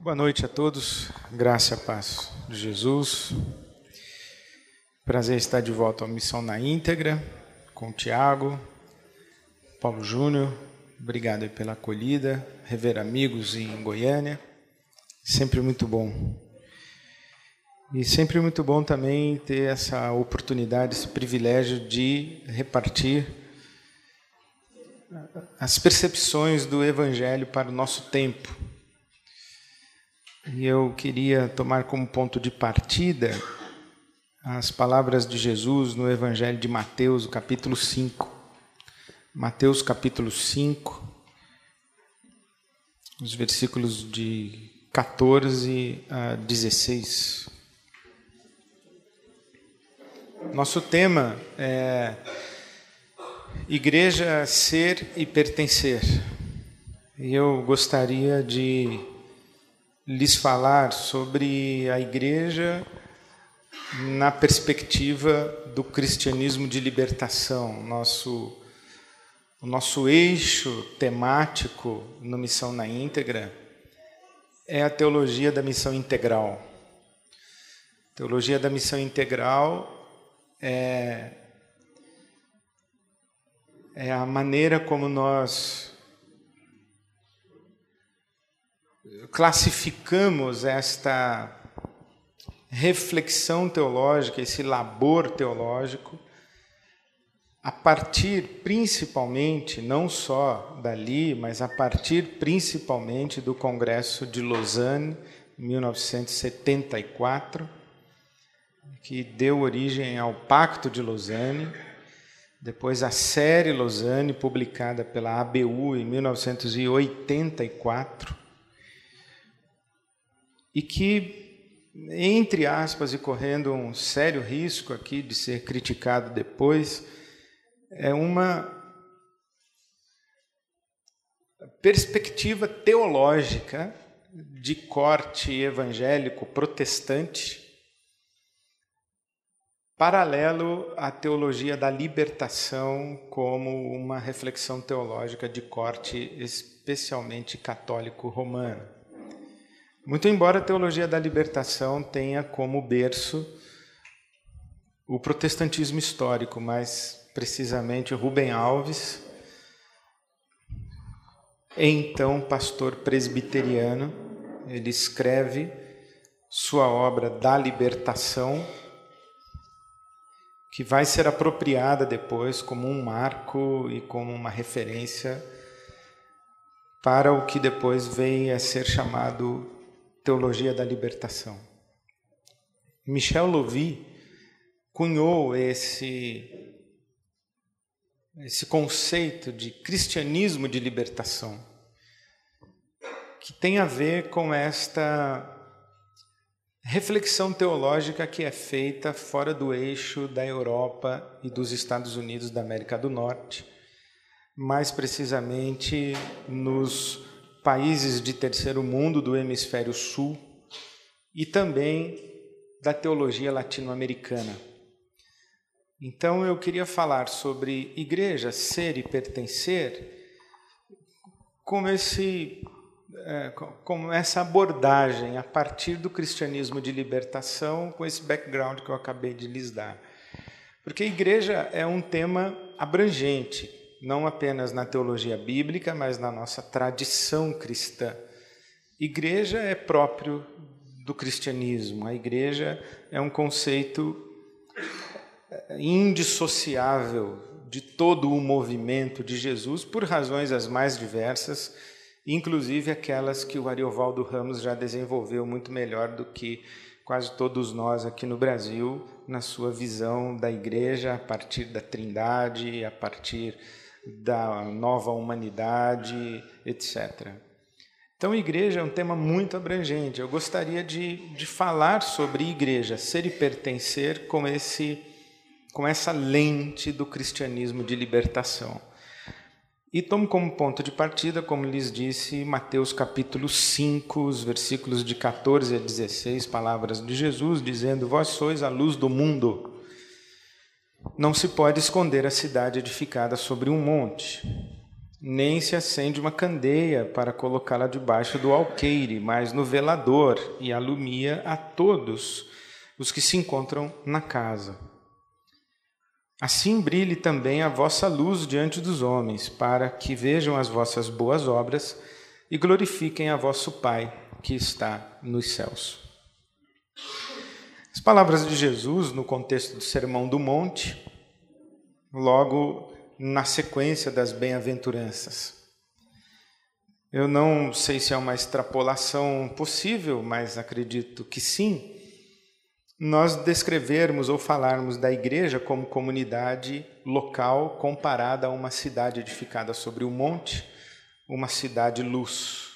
Boa noite a todos, graça e a paz de Jesus. Prazer estar de volta à Missão na Íntegra, com o Tiago, Paulo Júnior. Obrigado aí pela acolhida, rever amigos em Goiânia, sempre muito bom. E sempre muito bom também ter essa oportunidade, esse privilégio de repartir as percepções do Evangelho para o nosso tempo. E eu queria tomar como ponto de partida as palavras de Jesus no Evangelho de Mateus, capítulo 5. Mateus, capítulo 5, os versículos de 14 a 16. Nosso tema é Igreja, ser e pertencer. E eu gostaria de lhes falar sobre a igreja na perspectiva do cristianismo de libertação. O nosso eixo temático no Missão na Íntegra é a teologia da missão integral. A teologia da missão integral é a maneira como nós classificamos esta reflexão teológica, esse labor teológico, a partir principalmente, não só dali, mas a partir principalmente do Congresso de Lausanne, em 1974, que deu origem ao Pacto de Lausanne, depois a série Lausanne, publicada pela ABU em 1984, e que, entre aspas, e correndo um sério risco aqui de ser criticado depois, é uma perspectiva teológica de corte evangélico protestante, paralelo à teologia da libertação como uma reflexão teológica de corte especialmente católico romano. Muito embora a teologia da libertação tenha como berço o protestantismo histórico, mais precisamente Rubem Alves, então pastor presbiteriano, ele escreve sua obra Da Libertação, que vai ser apropriada depois como um marco e como uma referência para o que depois vem a ser chamado Teologia da Libertação. Michel Louvi cunhou esse conceito de cristianismo de libertação, que tem a ver com esta reflexão teológica que é feita fora do eixo da Europa e dos Estados Unidos da América do Norte, mais precisamente nos países de terceiro mundo do hemisfério sul e também da teologia latino-americana. Então eu queria falar sobre igreja, ser e pertencer, com essa abordagem a partir do cristianismo de libertação, com esse background que eu acabei de lhes dar. Porque igreja é um tema abrangente, não apenas na teologia bíblica, mas na nossa tradição cristã. Igreja é próprio do cristianismo. A igreja é um conceito indissociável de todo o movimento de Jesus, por razões as mais diversas, inclusive aquelas que o Ariovaldo Ramos já desenvolveu muito melhor do que quase todos nós aqui no Brasil, na sua visão da igreja a partir da Trindade, a partir da nova humanidade, etc. Então, igreja é um tema muito abrangente. Eu gostaria de falar sobre igreja, ser e pertencer com essa lente do cristianismo de libertação. E tomo como ponto de partida, como lhes disse, Mateus capítulo 5, os versículos de 14 a 16, palavras de Jesus, dizendo: Vós sois a luz do mundo. Não se pode esconder a cidade edificada sobre um monte. nem se acende uma candeia para colocá-la debaixo do alqueire, mas no velador, e alumia a todos os que se encontram na casa. Assim brilhe também a vossa luz diante dos homens, para que vejam as vossas boas obras e glorifiquem a vosso Pai que está nos céus. As palavras de Jesus no contexto do Sermão do Monte, logo na sequência das bem-aventuranças. Eu não sei se é uma extrapolação possível, mas acredito que sim, nós descrevermos ou falarmos da igreja como comunidade local comparada a uma cidade edificada sobre um monte, uma cidade-luz.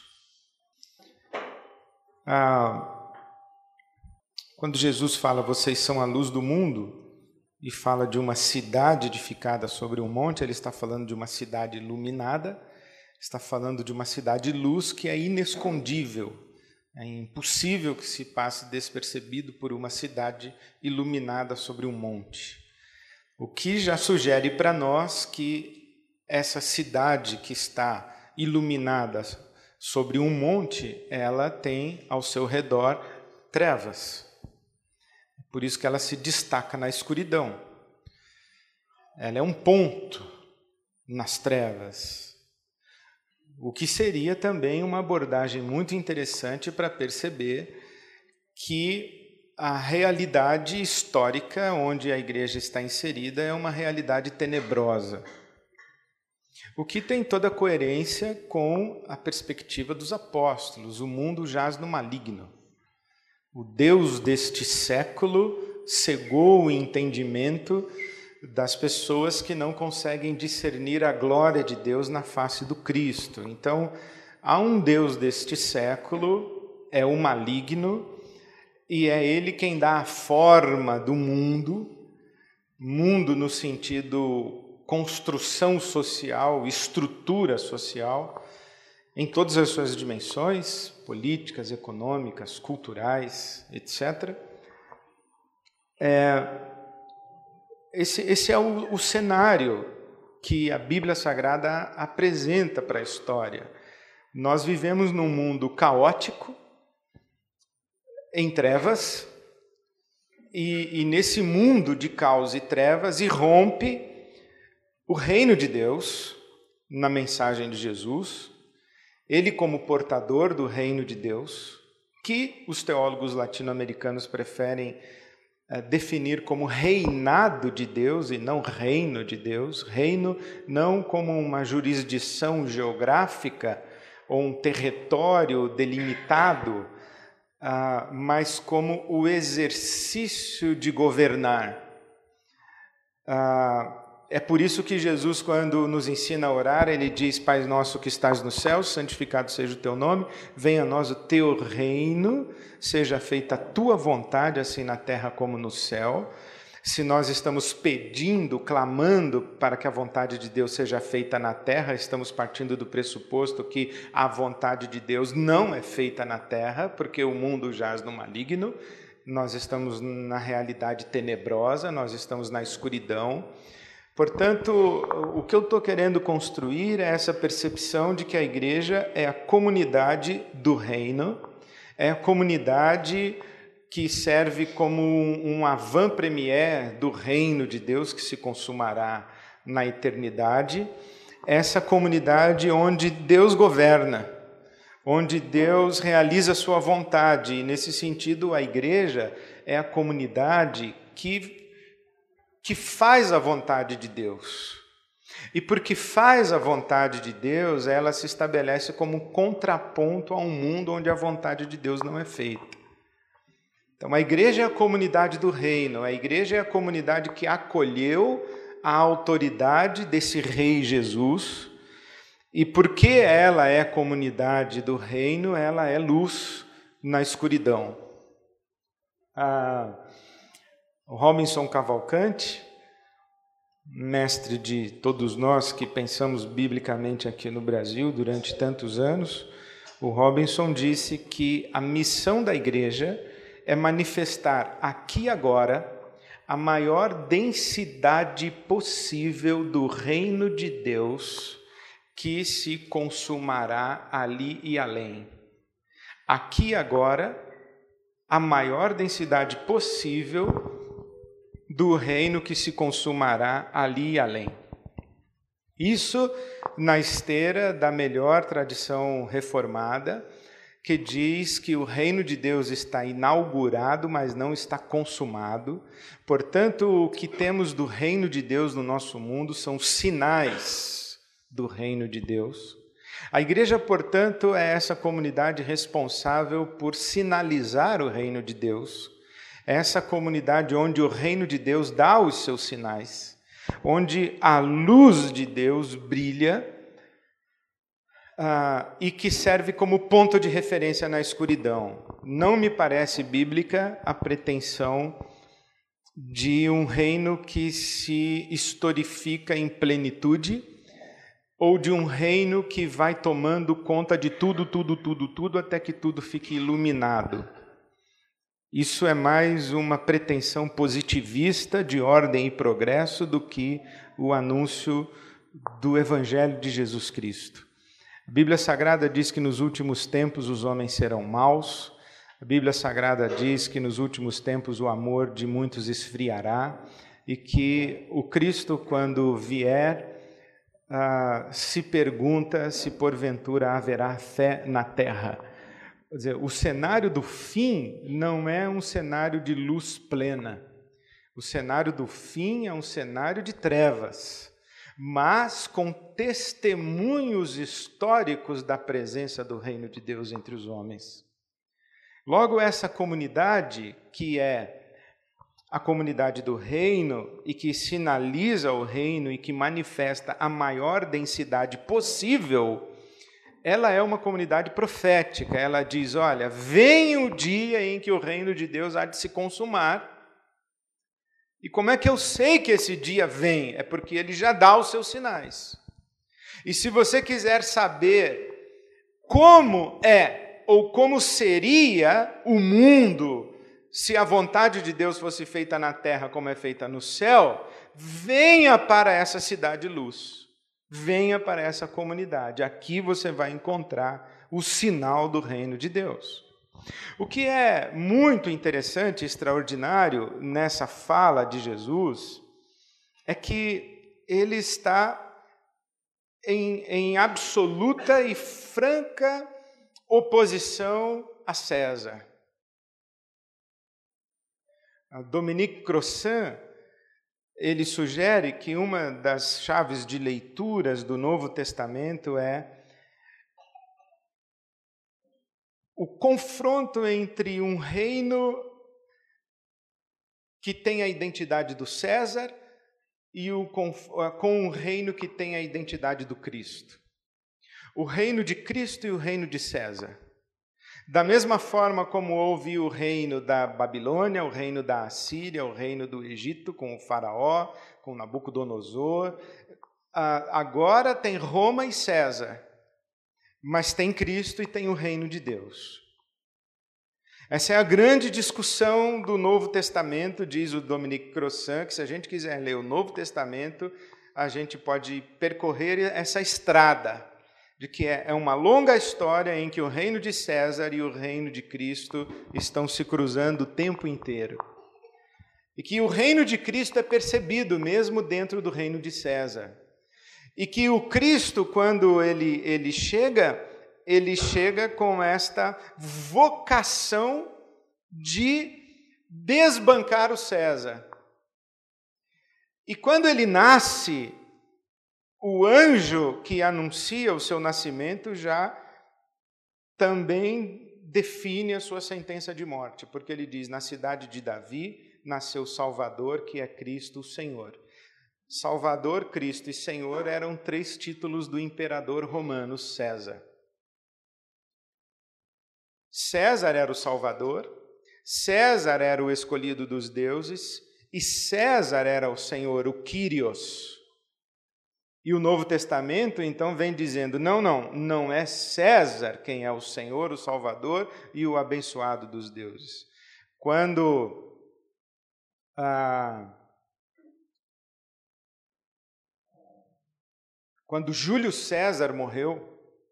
Quando Jesus fala, vocês são a luz do mundo, e fala de uma cidade edificada sobre um monte, ele está falando de uma cidade iluminada, está falando de uma cidade-luz que é inescondível, é impossível que se passe despercebido por uma cidade iluminada sobre um monte. O que já sugere para nós que essa cidade que está iluminada sobre um monte, ela tem ao seu redor trevas. Por isso que ela se destaca na escuridão. Ela é um ponto nas trevas. O que seria também uma abordagem muito interessante para perceber que a realidade histórica onde a igreja está inserida é uma realidade tenebrosa. O que tem toda a coerência com a perspectiva dos apóstolos. O mundo jaz no maligno. O Deus deste século cegou o entendimento das pessoas que não conseguem discernir a glória de Deus na face do Cristo. Então, há um Deus deste século, é o maligno, e é ele quem dá a forma do mundo no sentido construção social, estrutura social, em todas as suas dimensões, políticas, econômicas, culturais, etc. Esse é o cenário que a Bíblia Sagrada apresenta para a história. Nós vivemos num mundo caótico, em trevas, e nesse mundo de caos e trevas irrompe o reino de Deus na mensagem de Jesus, ele como portador do reino de Deus, que os teólogos latino-americanos preferem definir como reinado de Deus e não reino de Deus. Reino não como uma jurisdição geográfica ou um território delimitado, mas como o exercício de governar. É por isso que Jesus, quando nos ensina a orar, ele diz: Pai nosso que estás no céu, santificado seja o teu nome, venha a nós o teu reino, seja feita a tua vontade, assim na terra como no céu. Se nós estamos pedindo, clamando para que a vontade de Deus seja feita na terra, estamos partindo do pressuposto que a vontade de Deus não é feita na terra, porque o mundo jaz no maligno, nós estamos na realidade tenebrosa, nós estamos na escuridão. Portanto, o que eu estou querendo construir é essa percepção de que a igreja é a comunidade do reino, é a comunidade que serve como um avant-première do reino de Deus que se consumará na eternidade, essa comunidade onde Deus governa, onde Deus realiza a sua vontade, e nesse sentido a igreja é a comunidade que faz a vontade de Deus. E porque faz a vontade de Deus, ela se estabelece como um contraponto a um mundo onde a vontade de Deus não é feita. Então, a igreja é a comunidade do reino, a igreja é a comunidade que acolheu a autoridade desse rei Jesus, e porque ela é a comunidade do reino, ela é luz na escuridão. O Robinson Cavalcante, mestre de todos nós que pensamos biblicamente aqui no Brasil durante tantos anos, o Robinson disse que a missão da igreja é manifestar aqui e agora a maior densidade possível do reino de Deus que se consumará ali e além. Aqui e agora, a maior densidade possível do reino que se consumará ali e além. Isso na esteira da melhor tradição reformada, que diz que o reino de Deus está inaugurado, mas não está consumado. Portanto, o que temos do reino de Deus no nosso mundo são sinais do reino de Deus. A igreja, portanto, é essa comunidade responsável por sinalizar o reino de Deus. É essa comunidade onde o reino de Deus dá os seus sinais, onde a luz de Deus brilha e que serve como ponto de referência na escuridão. Não me parece bíblica a pretensão de um reino que se historifica em plenitude, ou de um reino que vai tomando conta de tudo, até que tudo fique iluminado. Isso é mais uma pretensão positivista de ordem e progresso do que o anúncio do Evangelho de Jesus Cristo. A Bíblia Sagrada diz que nos últimos tempos os homens serão maus. A Bíblia Sagrada diz que nos últimos tempos o amor de muitos esfriará e que o Cristo, quando vier, se pergunta se porventura haverá fé na terra. Quer dizer, o cenário do fim não é um cenário de luz plena. O cenário do fim é um cenário de trevas, mas com testemunhos históricos da presença do reino de Deus entre os homens. Logo, essa comunidade, que é a comunidade do reino e que sinaliza o reino e que manifesta a maior densidade possível, ela é uma comunidade profética. Ela diz, olha, vem o dia em que o reino de Deus há de se consumar. E como é que eu sei que esse dia vem? É porque ele já dá os seus sinais. E se você quiser saber como é ou como seria o mundo se a vontade de Deus fosse feita na terra como é feita no céu, venha para essa cidade-luz. Venha para essa comunidade. Aqui você vai encontrar o sinal do reino de Deus. O que é muito interessante e extraordinário nessa fala de Jesus é que ele está em absoluta e franca oposição a César. Dominique Crossan, ele sugere que uma das chaves de leituras do Novo Testamento é o confronto entre um reino que tem a identidade do César e com um reino que tem a identidade do Cristo. O reino de Cristo e o reino de César. Da mesma forma como houve o reino da Babilônia, o reino da Assíria, o reino do Egito, com o faraó, com Nabucodonosor, agora tem Roma e César, mas tem Cristo e tem o reino de Deus. Essa é a grande discussão do Novo Testamento, diz o Dominique Crossan, que se a gente quiser ler o Novo Testamento, a gente pode percorrer essa estrada, de que é uma longa história em que o reino de César e o reino de Cristo estão se cruzando o tempo inteiro. E que o reino de Cristo é percebido mesmo dentro do reino de César. E que o Cristo, quando ele chega com esta vocação de desbancar o César. E quando ele nasce, o anjo que anuncia o seu nascimento já também define a sua sentença de morte, porque ele diz, na cidade de Davi nasceu Salvador, que é Cristo o Senhor. Salvador, Cristo e Senhor eram 3 títulos do imperador romano César. César era o Salvador, César era o escolhido dos deuses e César era o Senhor, o Kyrios. E o Novo Testamento, então, vem dizendo, não é César quem é o Senhor, o Salvador e o abençoado dos deuses. Quando Quando Júlio César morreu,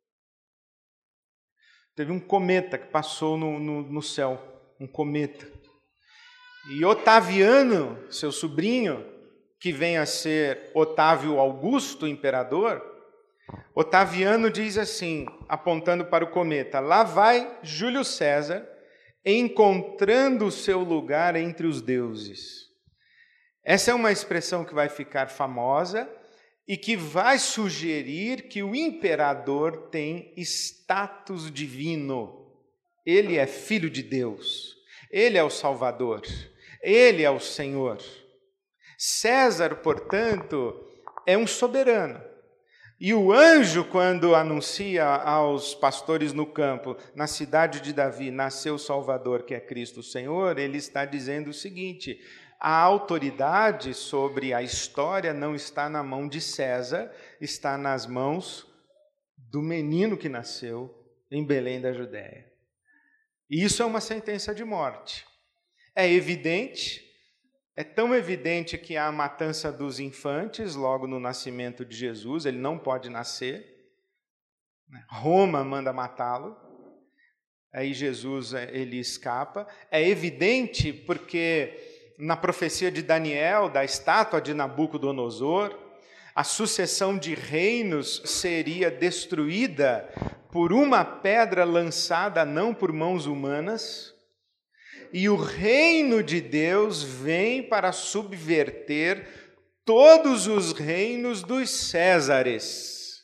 teve um cometa que passou no céu, um cometa. E Otaviano, seu sobrinho, que vem a ser Otávio Augusto, imperador, Otaviano diz assim, apontando para o cometa: lá vai Júlio César, encontrando o seu lugar entre os deuses. Essa é uma expressão que vai ficar famosa e que vai sugerir que o imperador tem status divino. Ele é filho de Deus, ele é o Salvador, ele é o Senhor. César, portanto, é um soberano. E o anjo, quando anuncia aos pastores no campo, na cidade de Davi, nasceu o Salvador, que é Cristo o Senhor, ele está dizendo o seguinte: a autoridade sobre a história não está na mão de César, está nas mãos do menino que nasceu em Belém da Judéia. E isso é uma sentença de morte. É evidente, é tão evidente que há a matança dos infantes logo no nascimento de Jesus, ele não pode nascer. Roma manda matá-lo. Aí Jesus ele escapa. É evidente porque na profecia de Daniel, da estátua de Nabucodonosor, a sucessão de reinos seria destruída por uma pedra lançada não por mãos humanas, e o reino de Deus vem para subverter todos os reinos dos Césares.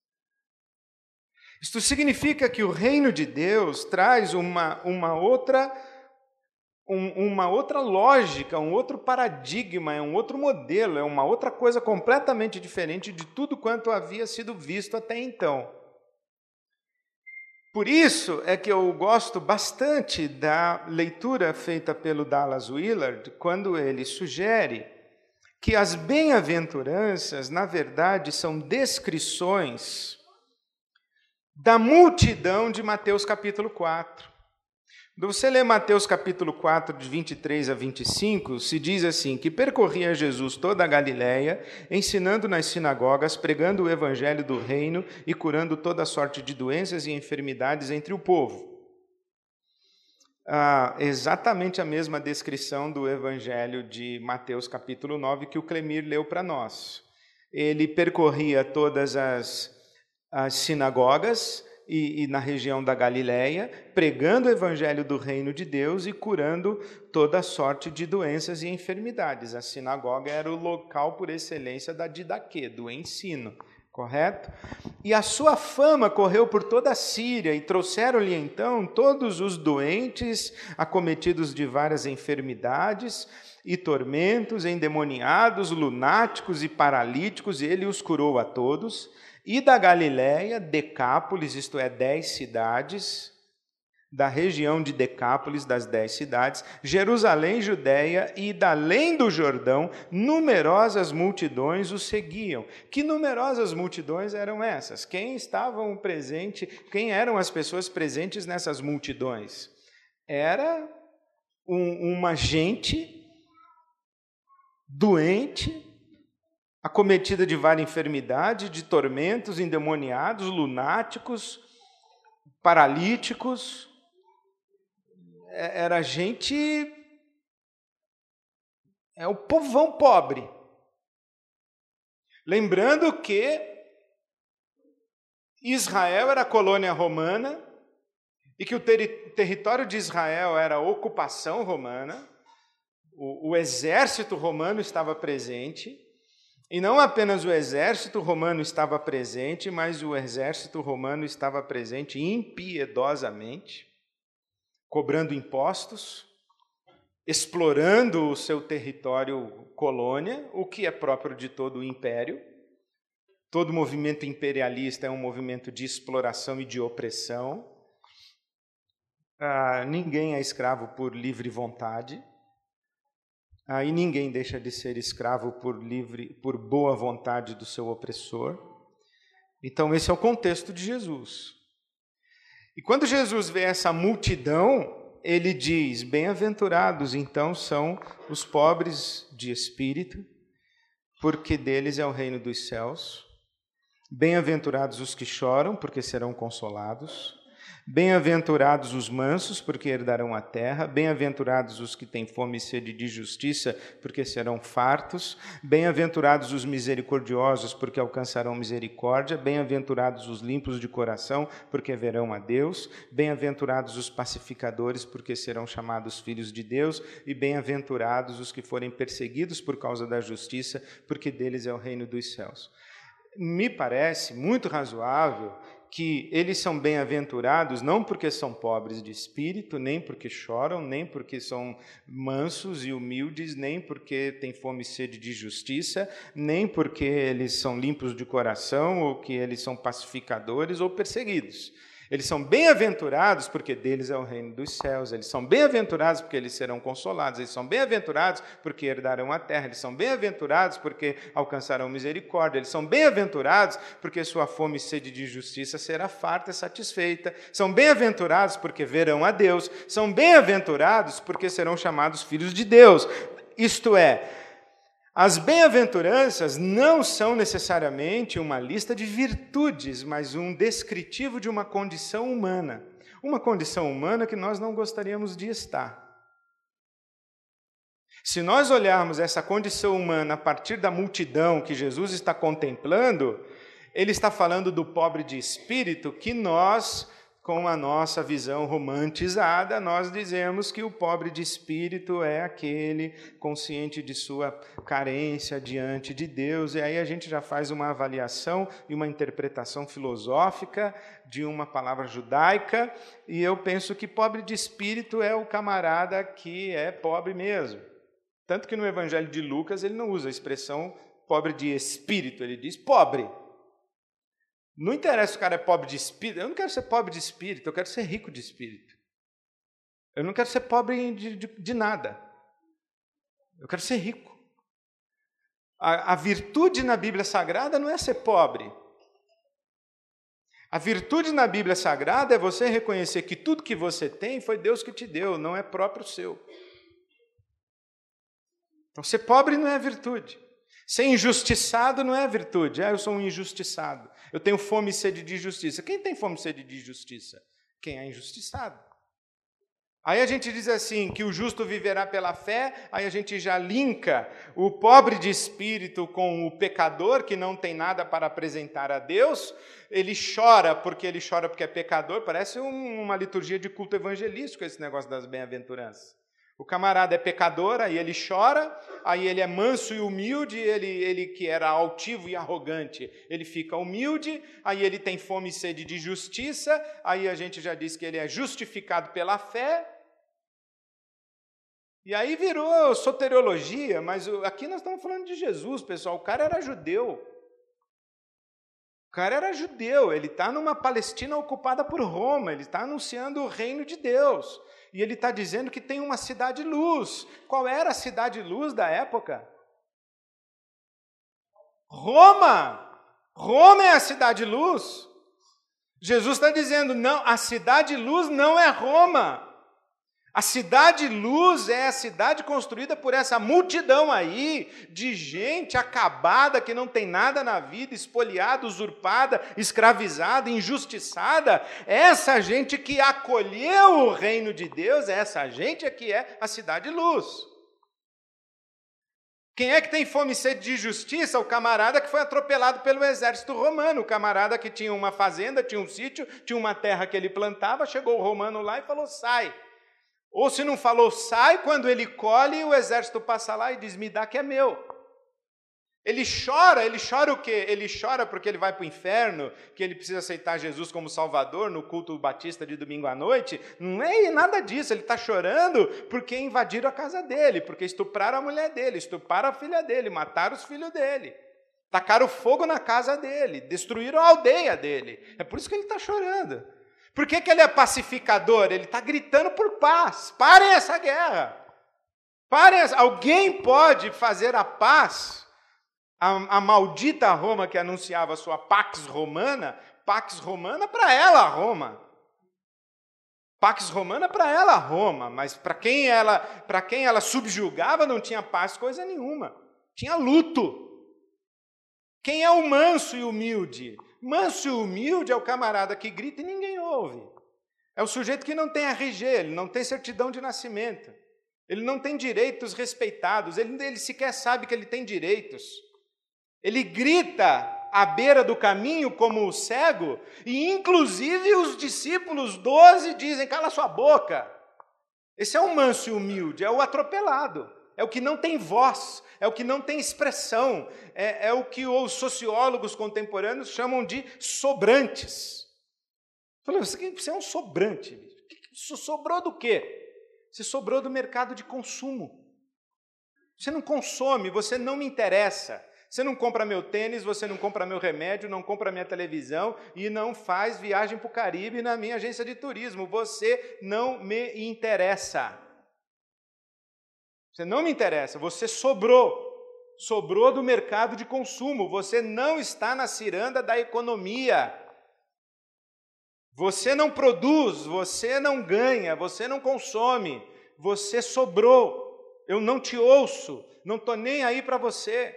Isto significa que o reino de Deus traz uma outra lógica, um outro paradigma, é um outro modelo, é uma outra coisa completamente diferente de tudo quanto havia sido visto até então. Por isso é que eu gosto bastante da leitura feita pelo Dallas Willard, quando ele sugere que as bem-aventuranças, na verdade, são descrições da multidão de Mateus capítulo 4. Quando você lê Mateus capítulo 4, de 23 a 25, se diz assim, que percorria Jesus toda a Galiléia, ensinando nas sinagogas, pregando o evangelho do reino e curando toda sorte de doenças e enfermidades entre o povo. Exatamente a mesma descrição do evangelho de Mateus capítulo 9 que o Clemir leu para nós. Ele percorria todas as sinagogas, e na região da Galiléia, pregando o evangelho do reino de Deus e curando toda sorte de doenças e enfermidades. A sinagoga era o local por excelência da didaquê, do ensino, correto? E a sua fama correu por toda a Síria, e trouxeram-lhe então todos os doentes, acometidos de várias enfermidades e tormentos, endemoniados, lunáticos e paralíticos, e ele os curou a todos. E da Galiléia, Decápolis, isto é, 10 cidades, da região de Decápolis, das 10 cidades, Jerusalém, Judéia e da além do Jordão, numerosas multidões o seguiam. Que numerosas multidões eram essas? Quem eram as pessoas presentes nessas multidões? Era uma gente doente, acometida de várias enfermidades, de tormentos, endemoniados, lunáticos, paralíticos. Era gente... É o povão pobre. Lembrando que Israel era colônia romana e que o território de Israel era ocupação romana, o exército romano estava presente. E não apenas o exército romano estava presente, mas o exército romano estava presente impiedosamente, cobrando impostos, explorando o seu território colônia, o que é próprio de todo o império. Todo movimento imperialista é um movimento de exploração e de opressão. Ninguém é escravo por livre vontade. E ninguém deixa de ser escravo por boa vontade do seu opressor. Então, esse é o contexto de Jesus. E quando Jesus vê essa multidão, ele diz, bem-aventurados, então, são os pobres de espírito, porque deles é o reino dos céus. Bem-aventurados os que choram, porque serão consolados. Bem-aventurados os mansos, porque herdarão a terra. Bem-aventurados os que têm fome e sede de justiça, porque serão fartos. Bem-aventurados os misericordiosos, porque alcançarão misericórdia. Bem-aventurados os limpos de coração, porque verão a Deus. Bem-aventurados os pacificadores, porque serão chamados filhos de Deus. E bem-aventurados os que forem perseguidos por causa da justiça, porque deles é o reino dos céus. Me parece muito razoável que eles são bem-aventurados não porque são pobres de espírito, nem porque choram, nem porque são mansos e humildes, nem porque têm fome e sede de justiça, nem porque eles são limpos de coração, ou que eles são pacificadores ou perseguidos. Eles são bem-aventurados porque deles é o reino dos céus. Eles são bem-aventurados porque eles serão consolados. Eles são bem-aventurados porque herdarão a terra. Eles são bem-aventurados porque alcançarão misericórdia. Eles são bem-aventurados porque sua fome e sede de justiça será farta e satisfeita. São bem-aventurados porque verão a Deus. São bem-aventurados porque serão chamados filhos de Deus. Isto é, as bem-aventuranças não são necessariamente uma lista de virtudes, mas um descritivo de uma condição humana. Uma condição humana que nós não gostaríamos de estar. Se nós olharmos essa condição humana a partir da multidão que Jesus está contemplando, ele está falando do pobre de espírito que nós, com a nossa visão romantizada, nós dizemos que o pobre de espírito é aquele consciente de sua carência diante de Deus, e aí a gente já faz uma avaliação e uma interpretação filosófica de uma palavra judaica, e eu penso que pobre de espírito é o camarada que é pobre mesmo. Tanto que no Evangelho de Lucas ele não usa a expressão pobre de espírito, ele diz pobre. Não interessa se o cara é pobre de espírito, eu não quero ser pobre de espírito, eu quero ser rico de espírito. Eu não quero ser pobre de nada. Eu quero ser rico. A virtude na Bíblia Sagrada não é ser pobre. A virtude na Bíblia Sagrada é você reconhecer que tudo que você tem foi Deus que te deu, não é próprio seu. Então, ser pobre não é virtude. Ser injustiçado não é virtude. Eu sou um injustiçado. Eu tenho fome e sede de justiça. Quem tem fome e sede de justiça? Quem é injustiçado. Aí a gente diz assim, que o justo viverá pela fé, aí a gente já linka o pobre de espírito com o pecador, que não tem nada para apresentar a Deus. Ele chora porque é pecador. Parece uma liturgia de culto evangelístico esse negócio das bem-aventuranças. O camarada é pecador, aí ele chora, aí ele é manso e humilde, ele que era altivo e arrogante, ele fica humilde, aí ele tem fome e sede de justiça, aí a gente já disse que ele é justificado pela fé, e aí virou soteriologia, mas aqui nós estamos falando de Jesus, pessoal, o cara era judeu. O cara era judeu, ele está numa Palestina ocupada por Roma, ele está anunciando o reino de Deus. E ele está dizendo que tem uma cidade-luz. Qual era a cidade-luz da época? Roma! Roma é a cidade-luz. Jesus está dizendo, não, a cidade-luz não é Roma. A cidade-luz é a cidade construída por essa multidão aí de gente acabada, que não tem nada na vida, espoliada, usurpada, escravizada, injustiçada. Essa gente que acolheu o reino de Deus, essa gente é que é a cidade-luz. Quem é que tem fome e sede de justiça? O camarada que foi atropelado pelo exército romano, o camarada que tinha uma fazenda, tinha um sítio, tinha uma terra que ele plantava, chegou o romano lá e falou, sai. Ou se não falou, sai, quando ele colhe, o exército passa lá e diz, me dá que é meu. Ele chora o quê? Ele chora porque ele vai para o inferno, que ele precisa aceitar Jesus como Salvador no culto batista de domingo à noite. Não é nada disso, ele está chorando porque invadiram a casa dele, porque estupraram a mulher dele, estupraram a filha dele, mataram os filhos dele, tacaram fogo na casa dele, destruíram a aldeia dele. É por isso que ele está chorando. Por que ele é pacificador? Ele está gritando por paz. Parem essa guerra. Alguém pode fazer a paz? A maldita Roma que anunciava a sua Pax Romana para ela, Roma. Pax Romana para ela, Roma. Mas para quem ela subjugava não tinha paz coisa nenhuma. Tinha luto. Quem é o manso e humilde? Manso e humilde é o camarada que grita e ninguém ouve. É o sujeito que não tem RG, ele não tem certidão de nascimento. Ele não tem direitos respeitados, ele sequer sabe que ele tem direitos. Ele grita à beira do caminho como o cego, e inclusive os discípulos 12 dizem, cala sua boca. Esse é o manso e humilde, é o atropelado, é o que não tem voz, é o que não tem expressão, é o que os sociólogos contemporâneos chamam de sobrantes. Você é um sobrante. Sobrou do quê? Você sobrou do mercado de consumo. Você não consome, você não me interessa. Você não compra meu tênis, você não compra meu remédio, não compra minha televisão e não faz viagem para o Caribe na minha agência de turismo. Você não me interessa. Você não me interessa, você sobrou. Sobrou do mercado de consumo. Você não está na ciranda da economia. Você não produz, você não ganha, você não consome. Você sobrou. Eu não te ouço, não estou nem aí para você.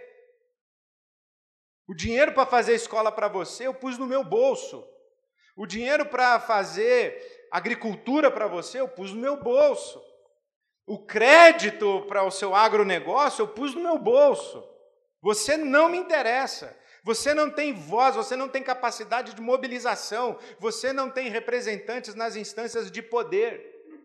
O dinheiro para fazer escola para você, eu pus no meu bolso. O dinheiro para fazer agricultura para você, eu pus no meu bolso. O crédito para o seu agronegócio, eu pus no meu bolso. Você não me interessa. Você não tem voz, você não tem capacidade de mobilização. Você não tem representantes nas instâncias de poder.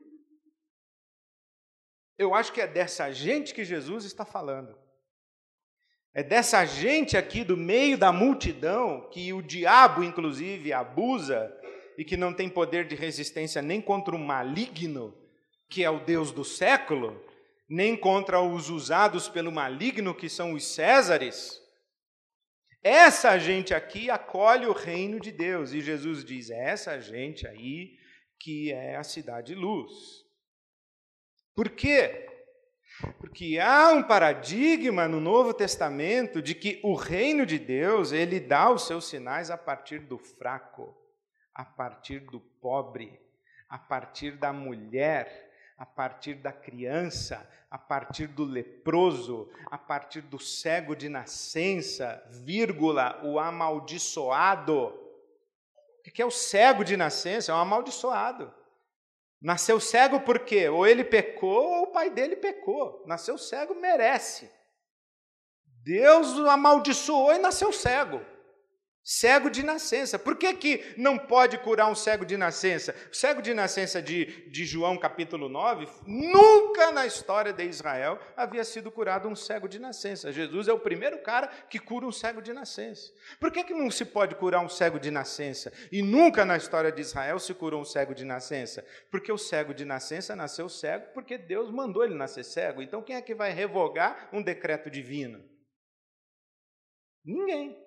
Eu acho que é dessa gente que Jesus está falando. É dessa gente aqui do meio da multidão, que o diabo, inclusive, abusa e que não tem poder de resistência nem contra o maligno, que é o Deus do século, nem contra os usados pelo maligno, que são os Césares. Essa gente aqui acolhe o reino de Deus. E Jesus diz, é essa gente aí que é a cidade luz. Por quê? Porque há um paradigma no Novo Testamento de que o reino de Deus, ele dá os seus sinais a partir do fraco, a partir do pobre, a partir da mulher, a partir da criança, a partir do leproso, a partir do cego de nascença, vírgula, o amaldiçoado. O que é o cego de nascença? É um amaldiçoado. Nasceu cego por quê? Ou ele pecou, ou o pai dele pecou. Nasceu cego, merece. Deus o amaldiçoou e nasceu cego. Cego de nascença. Por que não pode curar um cego de nascença? O cego de nascença de João, capítulo 9, nunca na história de Israel havia sido curado um cego de nascença. Jesus é o primeiro cara que cura um cego de nascença. Por que não se pode curar um cego de nascença? E nunca na história de Israel se curou um cego de nascença? Porque o cego de nascença nasceu cego porque Deus mandou ele nascer cego. Então quem é que vai revogar um decreto divino? Ninguém.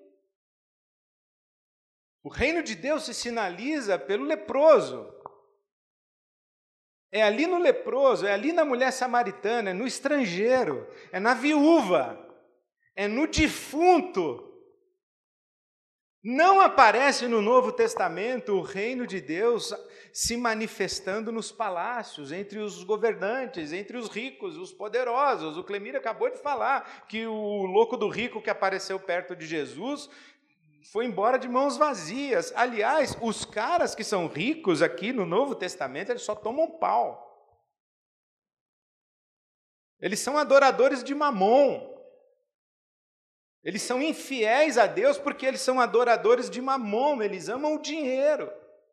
O reino de Deus se sinaliza pelo leproso. É ali no leproso, é ali na mulher samaritana, é no estrangeiro, é na viúva, é no defunto. Não aparece no Novo Testamento o reino de Deus se manifestando nos palácios, entre os governantes, entre os ricos, os poderosos. O Clemir acabou de falar que o louco do rico que apareceu perto de Jesus foi embora de mãos vazias. Aliás, os caras que são ricos aqui no Novo Testamento, eles só tomam pau. Eles são adoradores de Mamon. Eles são infiéis a Deus porque eles são adoradores de Mamon, eles amam o dinheiro.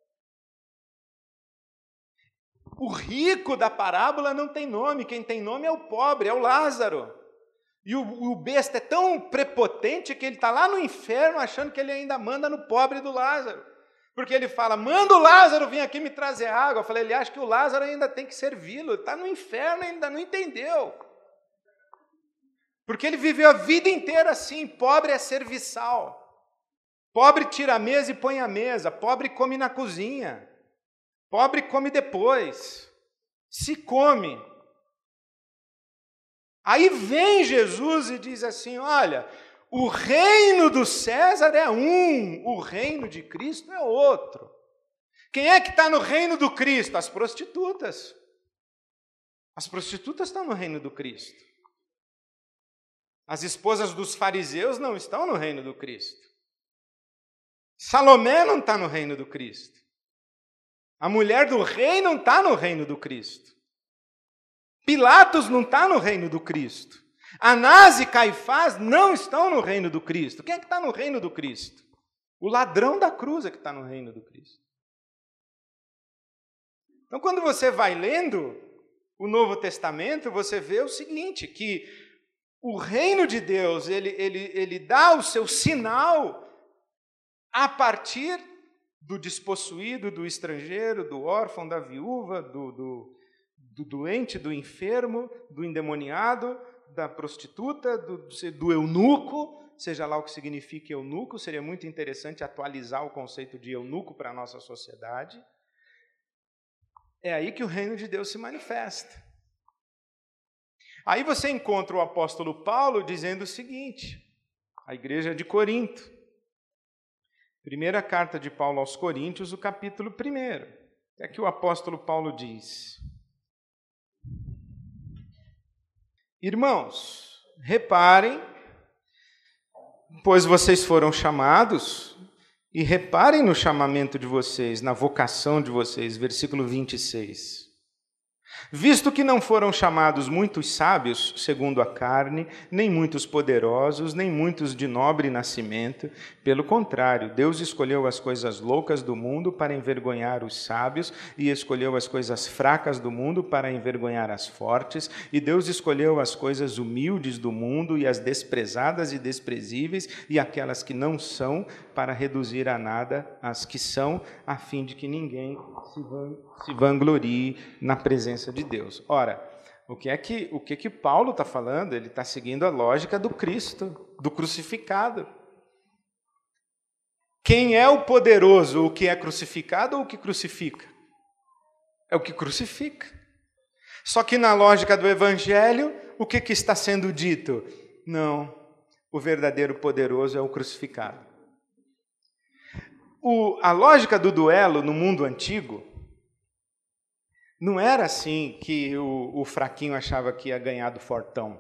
O rico da parábola não tem nome, quem tem nome é o pobre, é o Lázaro. E o besta é tão prepotente que ele está lá no inferno achando que ele ainda manda no pobre do Lázaro. Porque ele fala, manda o Lázaro vir aqui me trazer água. Eu falei, ele acha que o Lázaro ainda tem que servi-lo, ele está no inferno e ainda não entendeu. Porque ele viveu a vida inteira assim, pobre é serviçal. Pobre tira a mesa e põe a mesa, pobre come na cozinha. Pobre come depois, se come. Aí vem Jesus e diz assim, olha, o reino do César é um, o reino de Cristo é outro. Quem é que está no reino do Cristo? As prostitutas. As prostitutas estão no reino do Cristo. As esposas dos fariseus não estão no reino do Cristo. Salomé não está no reino do Cristo. A mulher do rei não está no reino do Cristo. Pilatos não está no reino do Cristo. Anás e Caifás não estão no reino do Cristo. Quem é que está no reino do Cristo? O ladrão da cruz é que está no reino do Cristo. Então, quando você vai lendo o Novo Testamento, você vê o seguinte, que o reino de Deus, ele dá o seu sinal a partir do despossuído, do estrangeiro, do órfão, da viúva, do doente, do enfermo, do endemoniado, da prostituta, do eunuco, seja lá o que signifique eunuco. Seria muito interessante atualizar o conceito de eunuco para a nossa sociedade. É aí que o reino de Deus se manifesta. Aí você encontra o apóstolo Paulo dizendo o seguinte, à igreja de Corinto. Primeira carta de Paulo aos Coríntios, o capítulo 1. É que o apóstolo Paulo diz: Irmãos, reparem, pois vocês foram chamados, e reparem no chamamento de vocês, na vocação de vocês, versículo 26. Visto que não foram chamados muitos sábios, segundo a carne, nem muitos poderosos, nem muitos de nobre nascimento, pelo contrário, Deus escolheu as coisas loucas do mundo para envergonhar os sábios, e escolheu as coisas fracas do mundo para envergonhar as fortes, e Deus escolheu as coisas humildes do mundo, e as desprezadas e desprezíveis, e aquelas que não são, para reduzir a nada as que são, a fim de que ninguém se vanglorie na presença de Deus. Ora, o que Paulo está falando? Ele está seguindo a lógica do Cristo, do crucificado. Quem é o poderoso, o que é crucificado ou o que crucifica? É o que crucifica. Só que na lógica do Evangelho, o que está sendo dito? Não, o verdadeiro poderoso é o crucificado. A lógica do duelo no mundo antigo não era assim que o fraquinho achava que ia ganhar do fortão.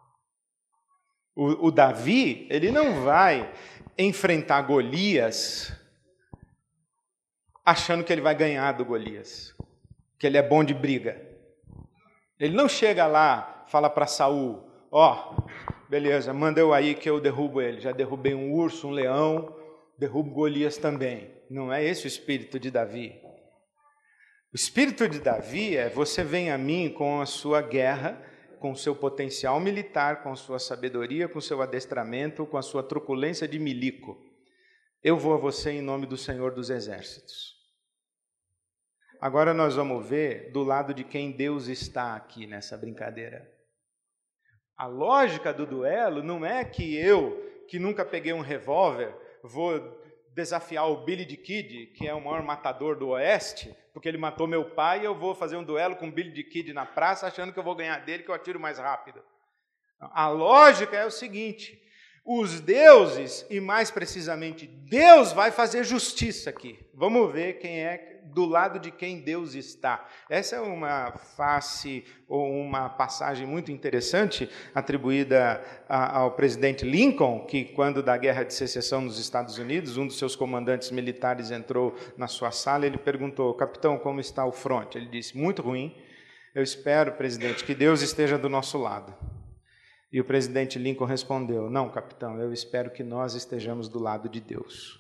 O Davi, ele não vai enfrentar Golias achando que ele vai ganhar do Golias, que ele é bom de briga. Ele não chega lá, fala para Saul, beleza, manda eu aí que eu derrubo ele. Já derrubei um urso, um leão, derrubo Golias também. Não é esse o espírito de Davi. O espírito de Davi é: você vem a mim com a sua guerra, com o seu potencial militar, com a sua sabedoria, com o seu adestramento, com a sua truculência de milico. Eu vou a você em nome do Senhor dos Exércitos. Agora nós vamos ver do lado de quem Deus está aqui nessa brincadeira. A lógica do duelo não é que eu, que nunca peguei um revólver, vou desafiar o Billy the Kid, que é o maior matador do Oeste, porque ele matou meu pai, e eu vou fazer um duelo com o Billy the Kid na praça, achando que eu vou ganhar dele, que eu atiro mais rápido. A lógica é o seguinte: os deuses, e mais precisamente Deus, vai fazer justiça aqui. Vamos ver quem é, do lado de quem Deus está. Essa é uma face ou uma passagem muito interessante atribuída ao presidente Lincoln, que quando da Guerra de Secessão nos Estados Unidos, um dos seus comandantes militares entrou na sua sala e ele perguntou: capitão, como está o fronte? Ele disse: muito ruim. Eu espero, presidente, que Deus esteja do nosso lado. E o presidente Lincoln respondeu: não, capitão, eu espero que nós estejamos do lado de Deus.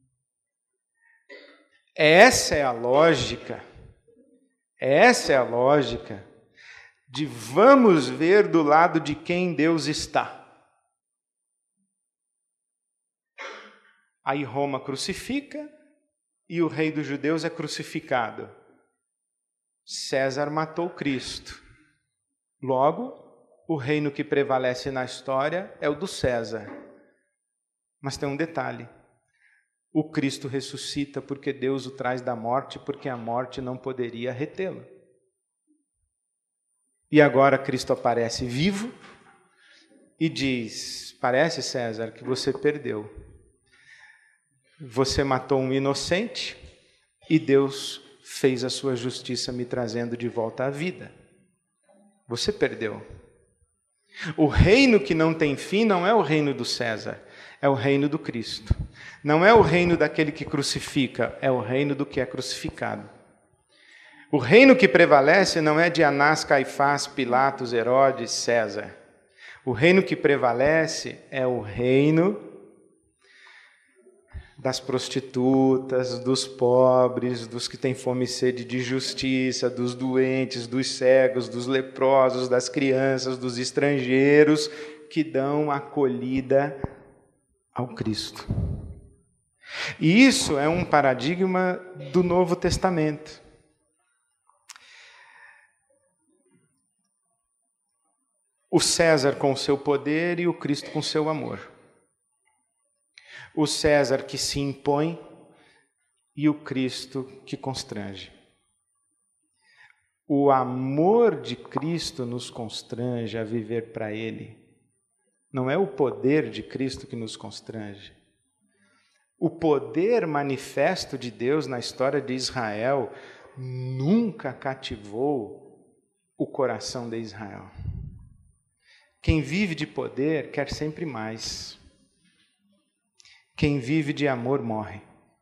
Essa é a lógica de vamos ver do lado de quem Deus está. Aí Roma crucifica e o rei dos judeus é crucificado. César matou Cristo. Logo, o reino que prevalece na história é o do César. Mas tem um detalhe: o Cristo ressuscita porque Deus o traz da morte, porque a morte não poderia retê-lo. E agora Cristo aparece vivo e diz: parece, César, que você perdeu. Você matou um inocente e Deus fez a sua justiça me trazendo de volta à vida. Você perdeu. O reino que não tem fim não é o reino do César, é o reino do Cristo. Não é o reino daquele que crucifica, é o reino do que é crucificado. O reino que prevalece não é de Anás, Caifás, Pilatos, Herodes, César. O reino que prevalece é o reino das prostitutas, dos pobres, dos que têm fome e sede de justiça, dos doentes, dos cegos, dos leprosos, das crianças, dos estrangeiros, que dão acolhida ao Cristo. E isso é um paradigma do Novo Testamento. O César com o seu poder e o Cristo com o seu amor. O César que se impõe e o Cristo que constrange. O amor de Cristo nos constrange a viver para Ele. Não é o poder de Cristo que nos constrange. O poder manifesto de Deus na história de Israel nunca cativou o coração de Israel. Quem vive de poder quer sempre mais. Quem vive de amor morre.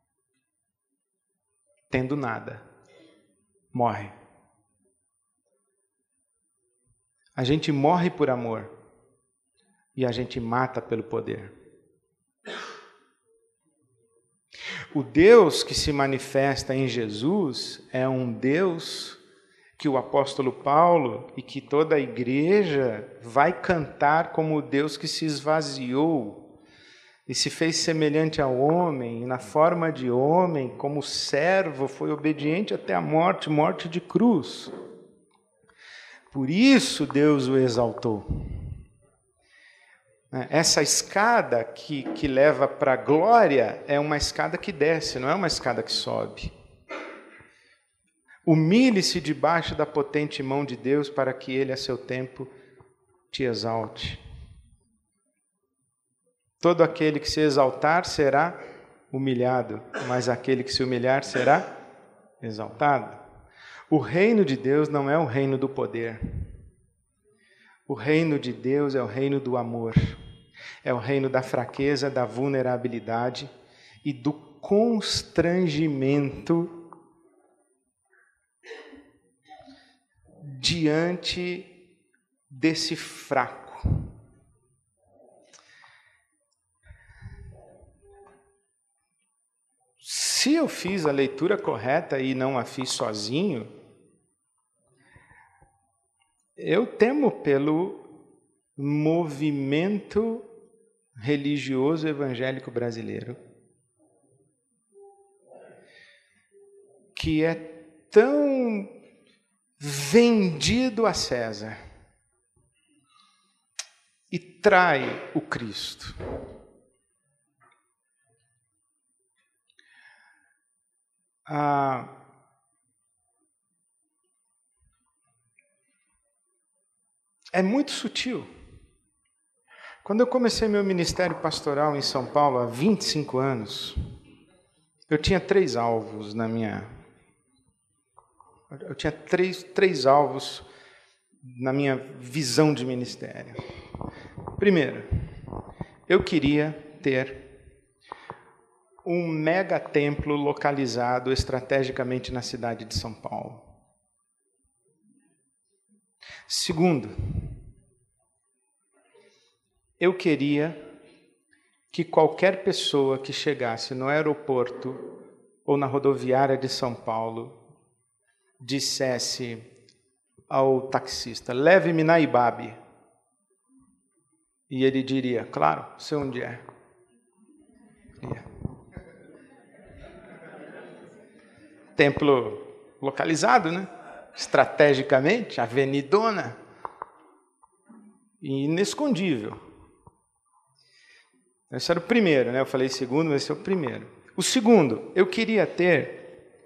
Tendo nada, morre. A gente morre por amor e a gente mata pelo poder. O Deus que se manifesta em Jesus é um Deus que o apóstolo Paulo e que toda a igreja vai cantar como o Deus que se esvaziou e se fez semelhante ao homem, e na forma de homem, como servo, foi obediente até a morte, morte de cruz. Por isso Deus o exaltou. Essa escada que leva para a glória é uma escada que desce, não é uma escada que sobe. Humilhe-se debaixo da potente mão de Deus para que Ele, a seu tempo, te exalte. Todo aquele que se exaltar será humilhado, mas aquele que se humilhar será exaltado. O reino de Deus não é o reino do poder. O reino de Deus é o reino do amor. É o reino da fraqueza, da vulnerabilidade e do constrangimento diante desse fraco. Se eu fiz a leitura correta e não a fiz sozinho, eu temo pelo movimento religioso evangélico brasileiro, que é tão vendido a César e trai o Cristo. É muito sutil. Quando eu comecei meu ministério pastoral em São Paulo há 25 anos, eu tinha 3 alvos na minha... Eu tinha três alvos na minha visão de ministério. Primeiro, eu queria ter um mega templo localizado estrategicamente na cidade de São Paulo. Segundo, eu queria que qualquer pessoa que chegasse no aeroporto ou na rodoviária de São Paulo dissesse ao taxista: leve-me na Ibabe. E ele diria: claro, sei onde é. Templo localizado, né? Estrategicamente, avenidona, e inescondível. Esse era o primeiro, né? Eu falei segundo, mas esse é o primeiro. O segundo, eu queria ter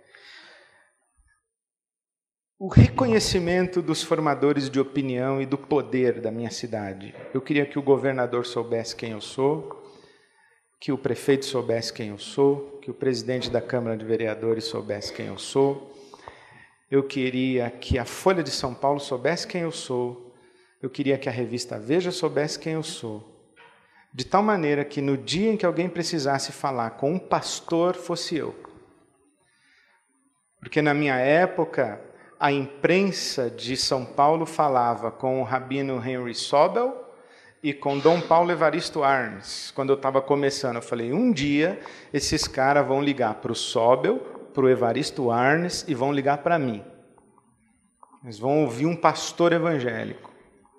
o reconhecimento dos formadores de opinião e do poder da minha cidade. Eu queria que o governador soubesse quem eu sou, que o prefeito soubesse quem eu sou, que o presidente da Câmara de Vereadores soubesse quem eu sou. Eu queria que a Folha de São Paulo soubesse quem eu sou, Eu queria que a revista Veja soubesse quem eu sou, de tal maneira que no dia em que alguém precisasse falar com um pastor, fosse eu. Porque na minha época, a imprensa de São Paulo falava com o rabino Henry Sobel e com Dom Paulo Evaristo Arnes. Quando eu estava começando, eu falei, um dia esses caras vão ligar para o Sobel, para o Evaristo Arnes e vão ligar para mim. Eles vão ouvir um pastor evangélico.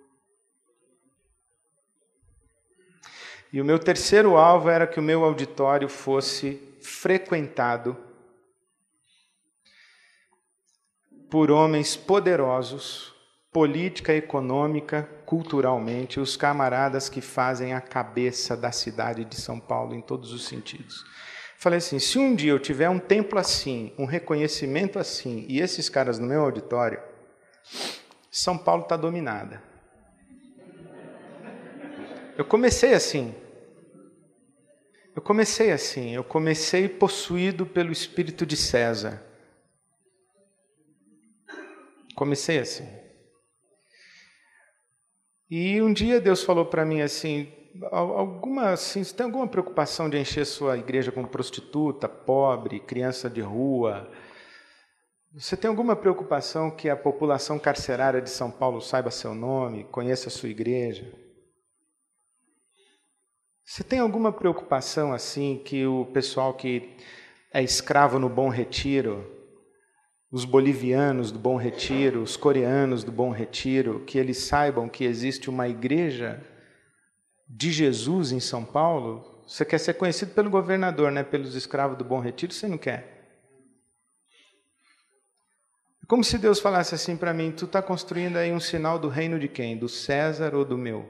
E o meu terceiro alvo era que o meu auditório fosse frequentado por homens poderosos, política, econômica, culturalmente, os camaradas que fazem a cabeça da cidade de São Paulo em todos os sentidos. Falei assim, se um dia eu tiver um templo assim, um reconhecimento assim, e esses caras no meu auditório, São Paulo está dominada. Eu comecei assim. Eu comecei possuído pelo espírito de César. Comecei assim. E um dia Deus falou para mim assim, você tem alguma preocupação de encher sua igreja com prostituta, pobre, criança de rua? Você tem alguma preocupação que a população carcerária de São Paulo saiba seu nome, conheça a sua igreja? Você tem alguma preocupação assim que o pessoal que é escravo no Bom Retiro, os bolivianos do Bom Retiro, os coreanos do Bom Retiro, que eles saibam que existe uma igreja de Jesus em São Paulo? Você quer ser conhecido pelo governador, né? Pelos escravos do Bom Retiro, você não quer? Como se Deus falasse assim para mim, tu está construindo aí um sinal do reino de quem? Do César ou do meu?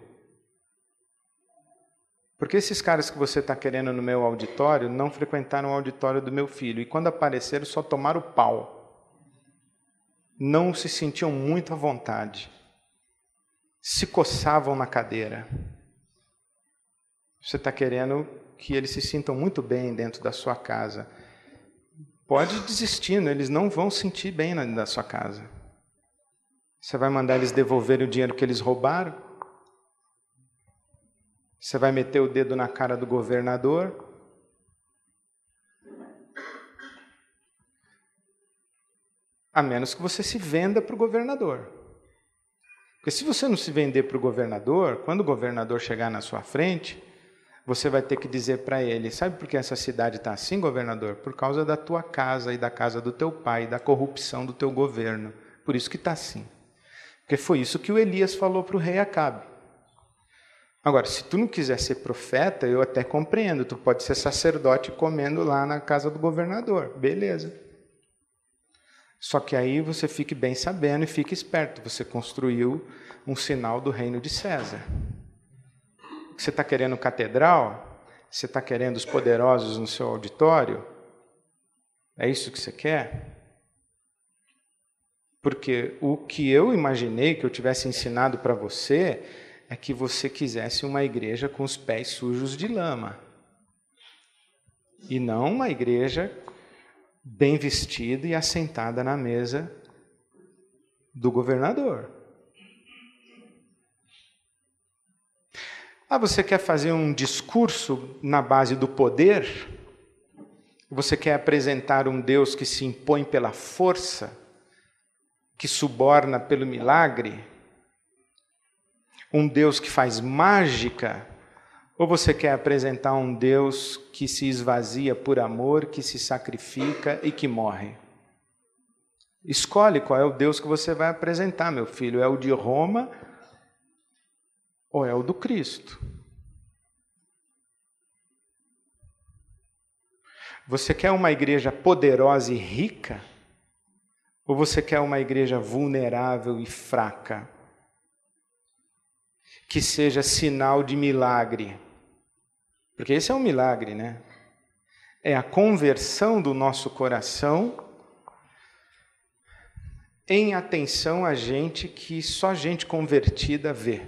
Porque esses caras que você está querendo no meu auditório não frequentaram o auditório do meu filho. E quando apareceram, só tomaram o pau. Não se sentiam muito à vontade. Se coçavam na cadeira. Você está querendo que eles se sintam muito bem dentro da sua casa. Pode desistir, né? Eles não vão sentir bem na sua casa. Você vai mandar eles devolverem o dinheiro que eles roubaram? Você vai meter o dedo na cara do governador? A menos que você se venda para o governador. Porque se você não se vender para o governador, quando o governador chegar na sua frente, você vai ter que dizer para ele, sabe por que essa cidade está assim, governador? Por causa da tua casa e da casa do teu pai, da corrupção do teu governo. Por isso que está assim. Porque foi isso que o Elias falou para o rei Acabe. Agora, se tu não quiser ser profeta, eu até compreendo, tu pode ser sacerdote comendo lá na casa do governador, beleza. Só que aí você fique bem sabendo e fique esperto, você construiu um sinal do reino de César. Você está querendo catedral? Você está querendo os poderosos no seu auditório? É isso que você quer? Porque o que eu imaginei que eu tivesse ensinado para você é que você quisesse uma igreja com os pés sujos de lama. E não uma igreja bem vestida e assentada na mesa do governador. Você quer fazer um discurso na base do poder? Você quer apresentar um Deus que se impõe pela força, que suborna pelo milagre? Um Deus que faz mágica? Ou você quer apresentar um Deus que se esvazia por amor, que se sacrifica e que morre? Escolhe qual é o Deus que você vai apresentar, meu filho. É o de Roma ou é o do Cristo? Você quer uma igreja poderosa e rica? Ou você quer uma igreja vulnerável e fraca? Que seja sinal de milagre. Porque esse é um milagre, né? É a conversão do nosso coração em atenção a gente que só gente convertida vê.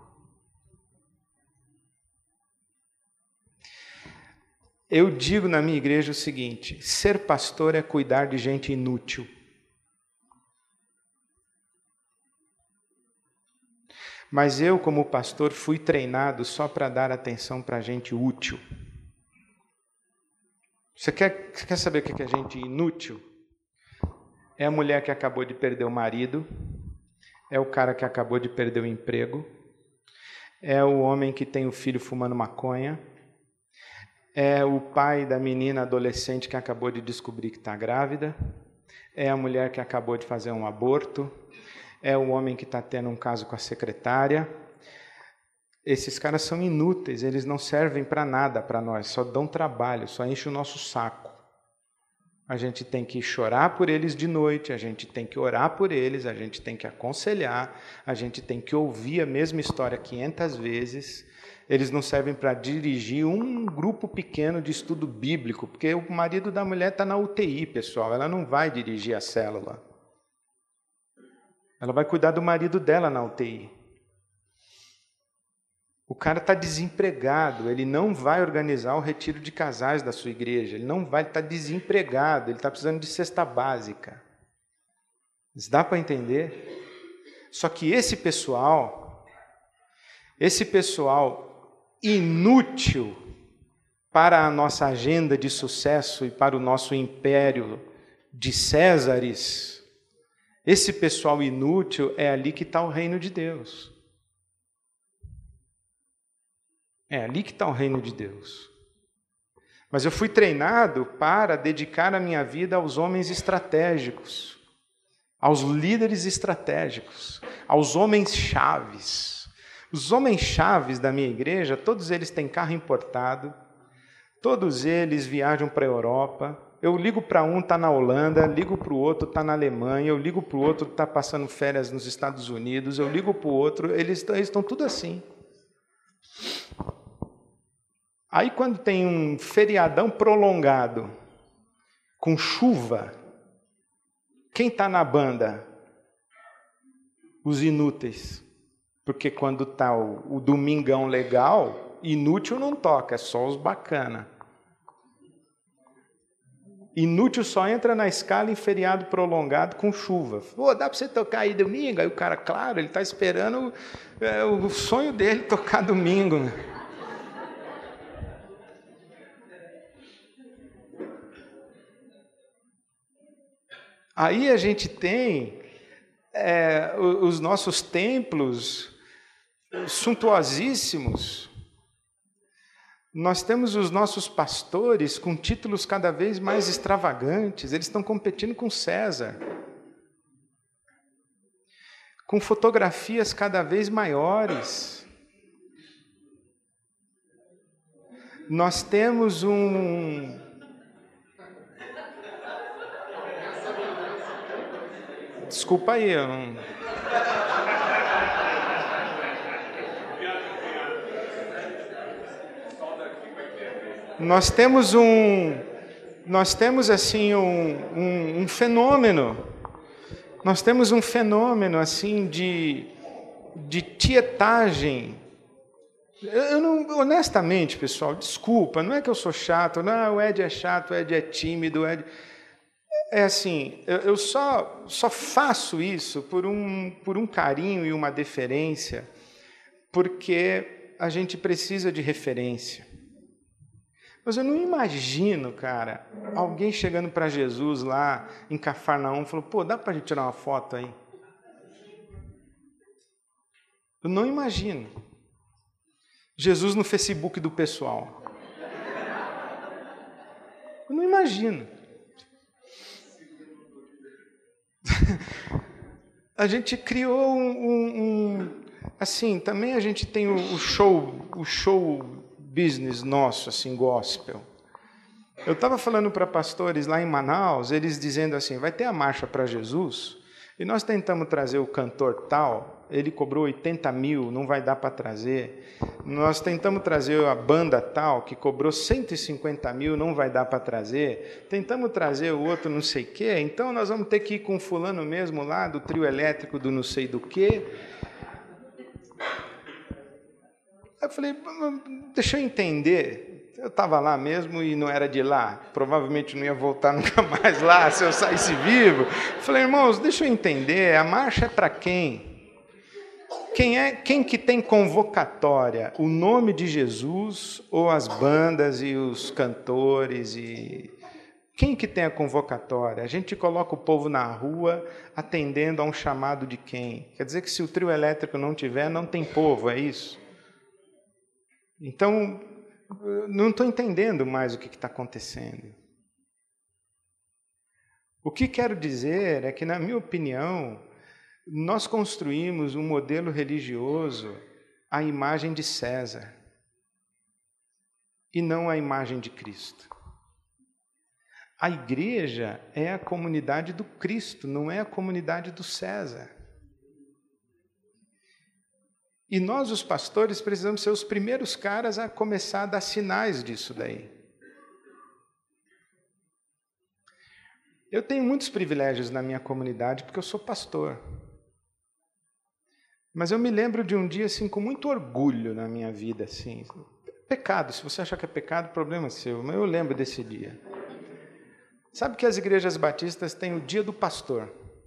Eu digo na minha igreja o seguinte: ser pastor é cuidar de gente inútil. Mas eu, como pastor, fui treinado só para dar atenção para gente útil. Você quer saber o que é gente inútil? É a mulher que acabou de perder o marido, é o cara que acabou de perder o emprego, é o homem que tem o filho fumando maconha, é o pai da menina adolescente que acabou de descobrir que está grávida, é a mulher que acabou de fazer um aborto, é o homem que está tendo um caso com a secretária. Esses caras são inúteis, eles não servem para nada para nós, só dão trabalho, só enchem o nosso saco. A gente tem que chorar por eles de noite, a gente tem que orar por eles, a gente tem que aconselhar, a gente tem que ouvir a mesma história 500 vezes. Eles não servem para dirigir um grupo pequeno de estudo bíblico, porque o marido da mulher está na UTI, pessoal, ela não vai dirigir a célula. Ela vai cuidar do marido dela na UTI. O cara está desempregado, ele não vai organizar o retiro de casais da sua igreja, ele não vai, ele está desempregado, ele está precisando de cesta básica. Isso dá para entender? Só que esse pessoal inútil para a nossa agenda de sucesso e para o nosso império de Césares, esse pessoal inútil é ali que está o reino de Deus. É ali que está o reino de Deus. Mas eu fui treinado para dedicar a minha vida aos homens estratégicos, aos líderes estratégicos, aos homens chaves. Os homens chaves da minha igreja, todos eles têm carro importado, todos eles viajam para a Europa. Eu ligo para um, está na Holanda, ligo para o outro, está na Alemanha, eu ligo para o outro, está passando férias nos Estados Unidos, eu ligo para o outro, eles estão tudo assim. Aí quando tem um feriadão prolongado, com chuva, quem está na banda? Os inúteis. Porque quando está o domingão legal, inútil não toca, é só os bacana. Inútil só entra na escala em feriado prolongado com chuva. Pô, dá para você tocar aí domingo? Aí o cara, claro, ele está esperando o sonho dele tocar domingo, né? Aí a gente tem os nossos templos suntuosíssimos. Nós temos os nossos pastores com títulos cada vez mais extravagantes. Eles estão competindo com César. Com fotografias cada vez maiores. Nós temos Desculpa aí, eu não... Nós temos assim um fenômeno. Nós temos um fenômeno assim de tietagem. Eu não, honestamente, pessoal, desculpa, não é que eu sou chato, não, o Ed é chato, o Ed é tímido, o Ed... É assim, eu só faço isso por um carinho e uma deferência, porque a gente precisa de referência. Mas eu não imagino, cara, alguém chegando para Jesus lá em Cafarnaum e falou, pô, dá para a gente tirar uma foto aí? Eu não imagino. Jesus no Facebook do pessoal. Eu não imagino. A gente criou assim, também a gente tem o show business nosso, assim, gospel. Eu estava falando para pastores lá em Manaus, eles dizendo assim, vai ter a marcha para Jesus, e nós tentamos trazer o cantor tal, ele cobrou 80 mil, não vai dar para trazer. Nós tentamos trazer a banda tal, que cobrou 150 mil, não vai dar para trazer. Tentamos trazer o outro não sei o quê, então nós vamos ter que ir com fulano mesmo lá, do trio elétrico do não sei do quê. Eu falei, deixa eu entender. Eu estava lá mesmo e não era de lá. Provavelmente não ia voltar nunca mais lá se eu saísse vivo. Eu falei, irmãos, deixa eu entender, a marcha é para quem? Quem que tem convocatória? O nome de Jesus ou as bandas e os cantores? Quem que tem a convocatória? A gente coloca o povo na rua atendendo a um chamado de quem? Quer dizer que se o trio elétrico não tiver, não tem povo, é isso? Então, não estou entendendo mais o que está acontecendo. O que quero dizer é que, na minha opinião, nós construímos um modelo religioso à imagem de César e não à imagem de Cristo. A igreja é a comunidade do Cristo, não é a comunidade do César. E nós, os pastores, precisamos ser os primeiros caras a começar a dar sinais disso daí. Eu tenho muitos privilégios na minha comunidade porque eu sou pastor. Mas eu me lembro de um dia assim com muito orgulho na minha vida, assim. Pecado, se você achar que é pecado, problema seu, mas eu lembro desse dia. Sabe que as igrejas batistas têm o dia do pastor.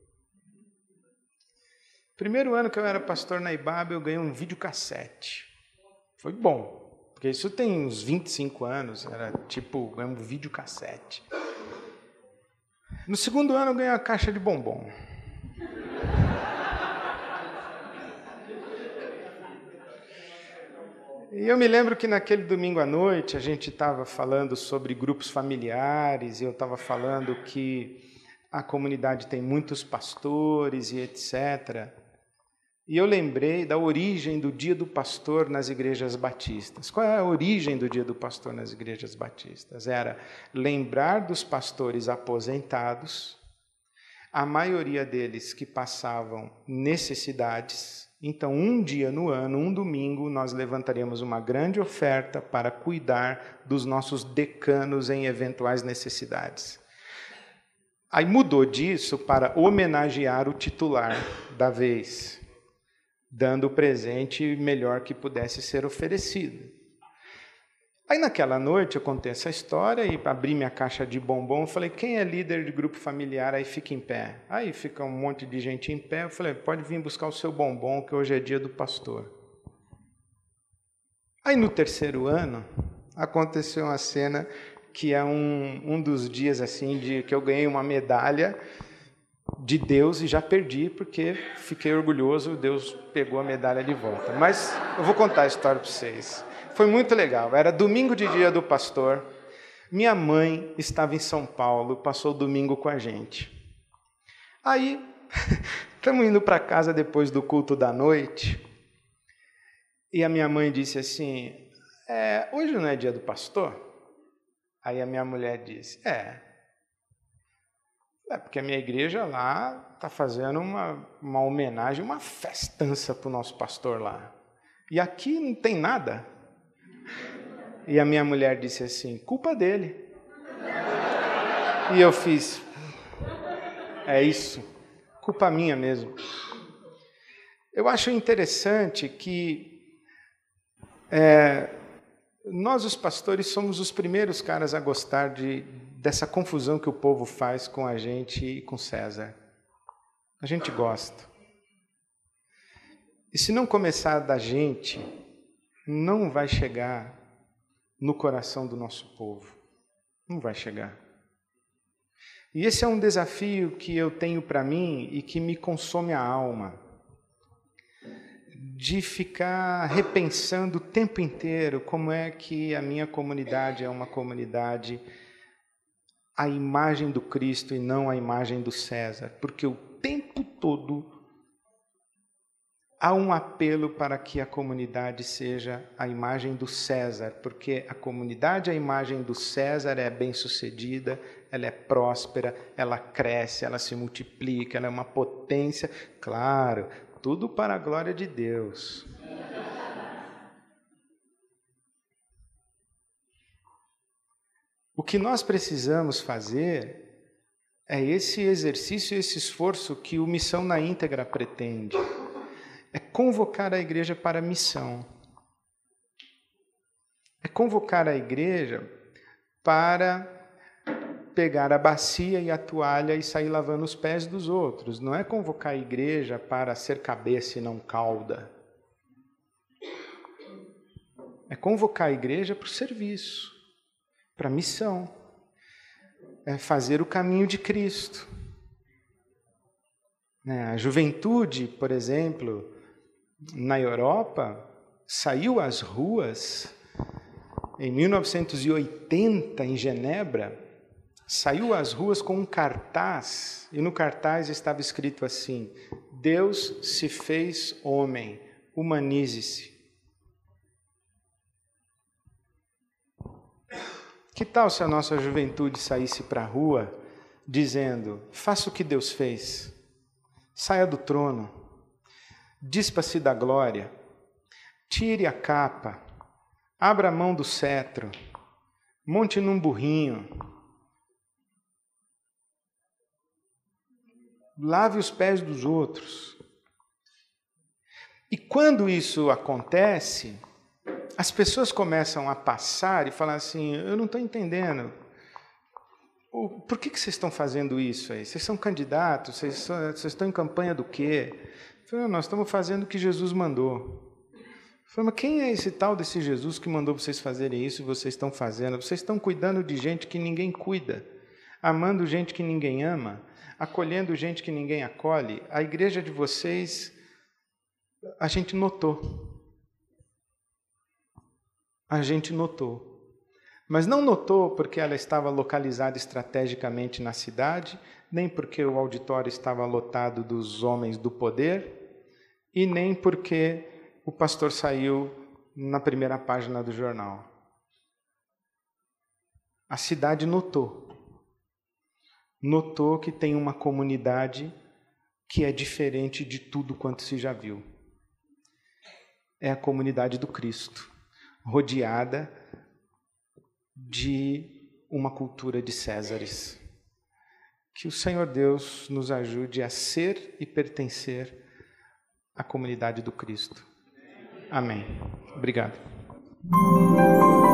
Primeiro ano que eu era pastor na IBAB, eu ganhei um videocassete. Foi bom, porque isso tem uns 25 anos, era tipo um videocassete. No segundo ano eu ganhei uma caixa de bombom. E eu me lembro que naquele domingo à noite a gente estava falando sobre grupos familiares, e eu estava falando que a comunidade tem muitos pastores e etc. E eu lembrei da origem do Dia do Pastor nas igrejas batistas. Qual é a origem do Dia do Pastor nas igrejas batistas? Era lembrar dos pastores aposentados, a maioria deles que passavam necessidades. Então, um dia no ano, um domingo, nós levantaríamos uma grande oferta para cuidar dos nossos decanos em eventuais necessidades. Aí mudou disso para homenagear o titular da vez, dando o presente melhor que pudesse ser oferecido. Aí naquela noite eu contei essa história e abri minha caixa de bombom, falei, quem é líder de grupo familiar, aí fica em pé. Aí fica um monte de gente em pé, eu falei, pode vir buscar o seu bombom, que hoje é dia do pastor. Aí no terceiro ano, aconteceu uma cena que é um dos dias assim de que eu ganhei uma medalha de Deus e já perdi, porque fiquei orgulhoso, Deus pegou a medalha de volta. Mas eu vou contar a história para vocês. Foi muito legal, era domingo de dia do pastor, minha mãe estava em São Paulo, passou o domingo com a gente. Aí, estamos indo para casa depois do culto da noite, e a minha mãe disse assim, hoje não é dia do pastor? Aí a minha mulher disse, porque a minha igreja lá está fazendo uma homenagem, uma festança para o nosso pastor lá. E aqui não tem nada. E a minha mulher disse assim, culpa dele. E eu fiz, é isso, culpa minha mesmo. Eu acho interessante que nós, os pastores, somos os primeiros caras a gostar dessa confusão que o povo faz com a gente e com César. A gente gosta. E se não começar da gente, não vai chegar no coração do nosso povo. Não vai chegar. E esse é um desafio que eu tenho para mim e que me consome a alma. De ficar repensando o tempo inteiro como é que a minha comunidade é uma comunidade à imagem do Cristo e não à imagem do César. Porque o tempo todo há um apelo para que a comunidade seja a imagem do César, porque a comunidade, a imagem do César, é bem-sucedida, ela é próspera, ela cresce, ela se multiplica, ela é uma potência. Claro, tudo para a glória de Deus. O que nós precisamos fazer é esse exercício, esse esforço que o Missão na Íntegra pretende. É convocar a igreja para a missão. É convocar a igreja para pegar a bacia e a toalha e sair lavando os pés dos outros. Não é convocar a igreja para ser cabeça e não cauda. é convocar a igreja para o serviço, para a missão, é fazer o caminho de Cristo. A juventude, por exemplo, na Europa, saiu às ruas em 1980, em Genebra, saiu às ruas com um cartaz, e no cartaz estava escrito assim: Deus se fez homem, humanize-se. Que tal se a nossa juventude saísse para a rua dizendo: faça o que Deus fez, saia do trono, dispa-se da glória, tire a capa, abra a mão do cetro, monte num burrinho, lave os pés dos outros. E quando isso acontece, as pessoas começam a passar e falar assim: eu não estou entendendo. Por que vocês estão fazendo isso aí? Vocês são candidatos? Vocês estão em campanha do quê? Eu falei: nós estamos fazendo o que Jesus mandou. Eu falei: mas quem é esse tal desse Jesus que mandou vocês fazerem isso e vocês estão fazendo? Vocês estão cuidando de gente que ninguém cuida, amando gente que ninguém ama, acolhendo gente que ninguém acolhe. A igreja de vocês, a gente notou. A gente notou. Mas não notou porque ela estava localizada estrategicamente na cidade, nem porque o auditório estava lotado dos homens do poder, e nem porque o pastor saiu na primeira página do jornal. A cidade notou. Notou que tem uma comunidade que é diferente de tudo quanto se já viu. É a comunidade do Cristo, rodeada de uma cultura de Césares. Que o Senhor Deus nos ajude a ser e pertencer à comunidade do Cristo. Amém. Obrigado.